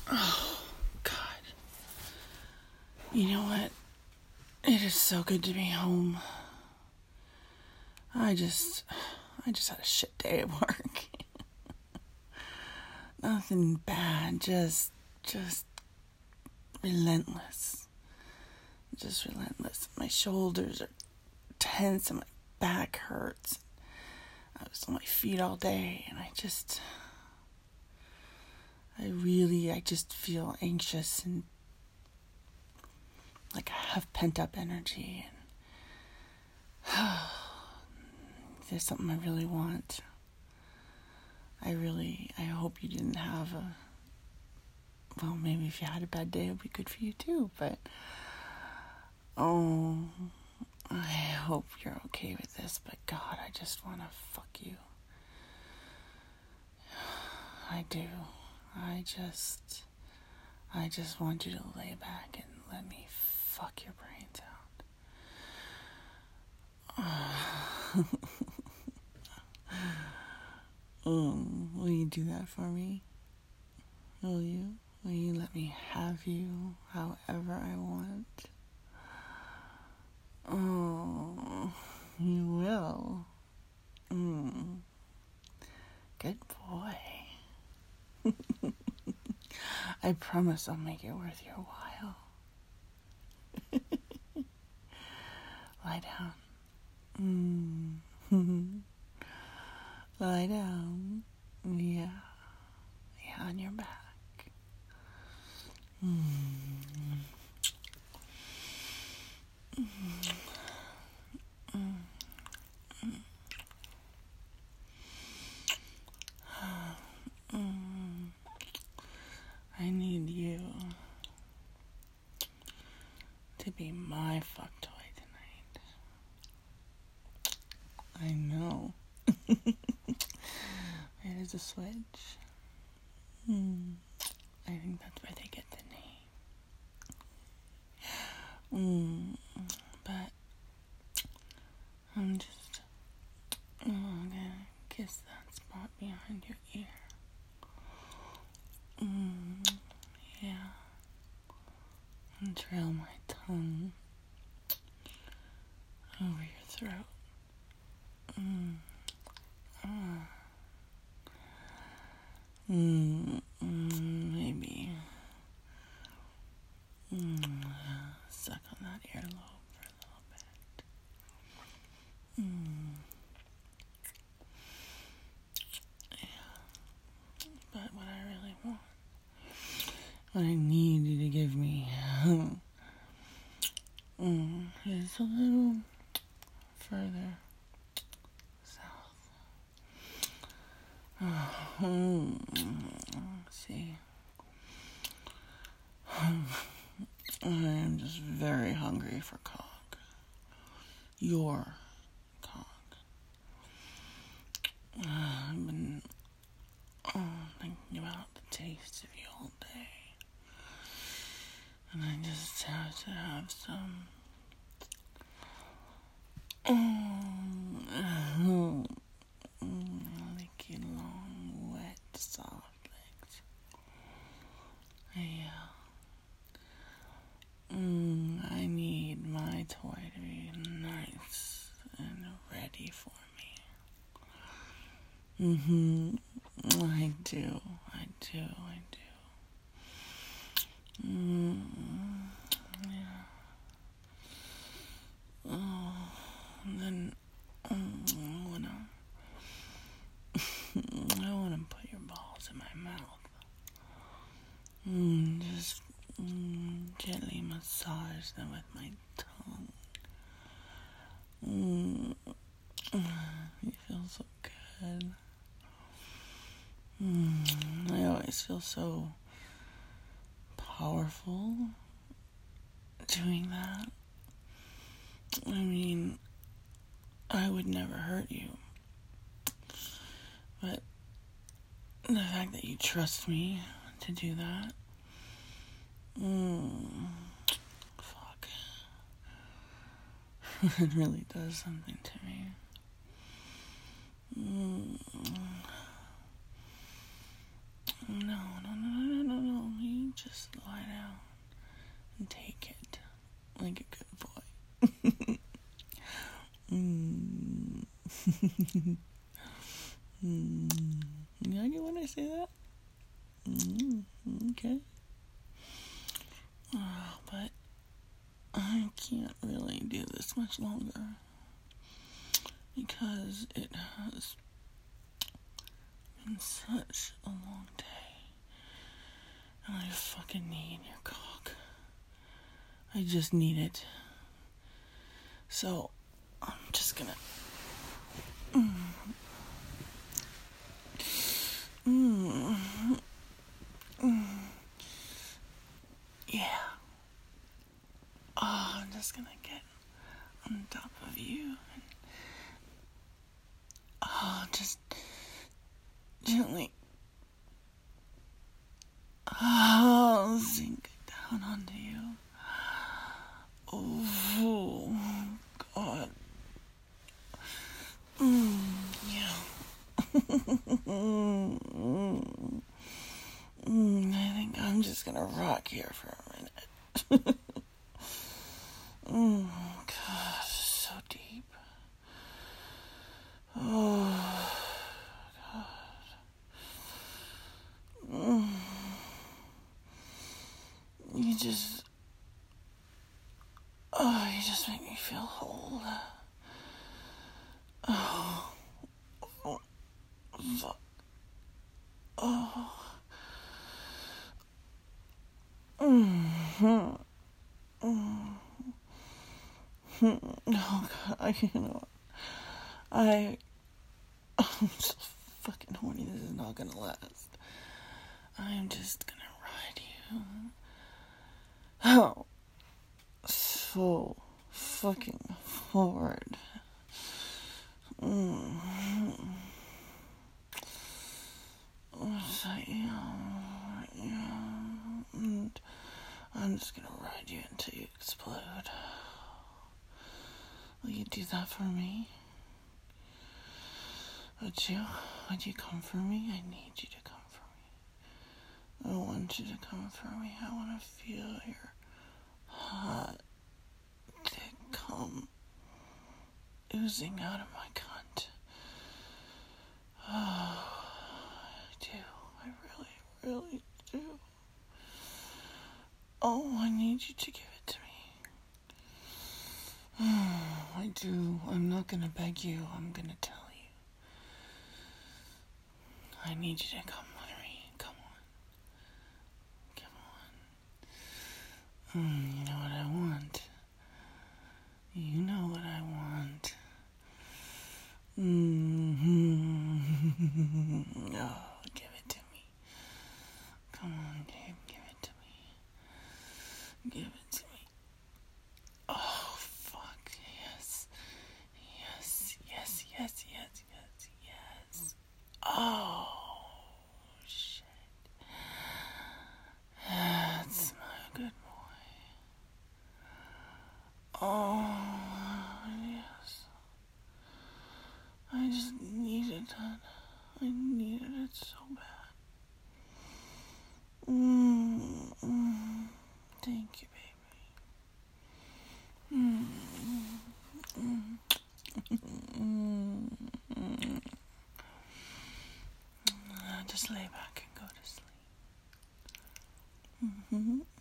Oh, God. You know what? It is so good to be home. I just had a shit day at work. Nothing bad, just relentless. Just relentless. My shoulders are tense and my back hurts. I was on my feet all day and I just feel anxious and like I have pent up energy and there's something I really want. I hope you didn't have well, maybe if you had a bad day, it would be good for you too, but I hope you're okay with this, but God, I just want to fuck you. I do. I just want you to lay back and let me fuck your brains out. Will you do that for me? Will you? Will you let me have you however I want? Oh, you will. Good boy. I promise I'll make it worth your while. Lie down. Lie down. Yeah, on your back. I need you to be my fuck toy tonight. I know. It is a switch. I think that's where they get the name. But I'm just gonna kiss that spot behind your ear. Yeah. And trail my tongue over your throat. Maybe suck on that earlobe for a little bit. Yeah. But what I really want, what I need you to give me, is a little further south. See, I am just very hungry for cock. Your cock. I've been thinking about the taste of you all day. And I just have to have some licky, long, wet, soft legs. Yeah. I need my toy to be nice and ready for me. I do. Yeah. And then I wanna put your balls in my mouth. Just gently massage them with my tongue. You feel so good. I always feel so powerful doing that. I mean, I would never hurt you. But the fact that you trust me to do that, fuck. It really does something to me. No. You like it when I say that? Okay. But I can't really do this much longer because it has been such a long day. And I fucking need your cock. I just need it. So, I'm just gonna... Yeah. I'm just gonna get on top of you and just gently sink down onto you. Oh, God. Yeah. I think I'm just gonna rock here for a minute. God, so deep. Oh, God. You just make me feel whole. Oh, fuck. Oh. Oh, God, you know, I'm so fucking horny. This is not gonna last. I'm just gonna ride you. Oh, so fucking hard. And I'm just gonna ride you until you explode. Will you do that for me? Would you? Would you come for me? I need you to come for me. I want you to come for me. I want to feel your hot, thick cum oozing out of my cunt. Oh, I do. I really, really do. Oh, I need you to give it to me. I do. I'm not gonna beg you. I'm gonna tell you. I need you to come with me. Come on. Come on. You know what I want. You know what I want. Oh, give it to me. Come on, babe. Give it to me. Give it to me. Oh, fuck. Yes. Yes, yes, yes, yes, yes, yes. Oh, shit. That's my good boy. Oh, yes. I just needed that. I needed it so bad. Thank you, baby. Just lay back and go to sleep.